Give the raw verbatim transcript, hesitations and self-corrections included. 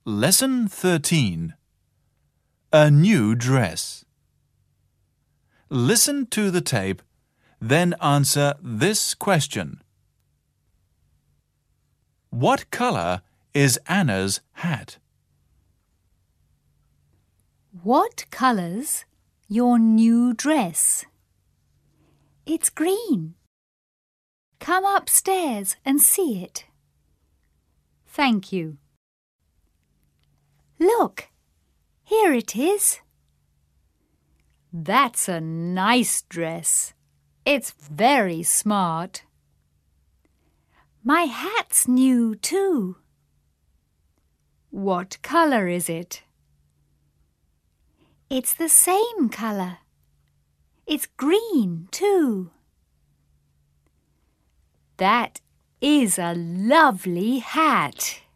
Lesson thirteen. A new dress. Listen to the tape, then answer this question. What color is Anna's hat? What color's your new dress? It's green. Come upstairs and see it. Thank you. Look, here it is. That's a nice dress. It's very smart. My hat's new too. What color is it? It's the same color. It's green too. That is a lovely hat.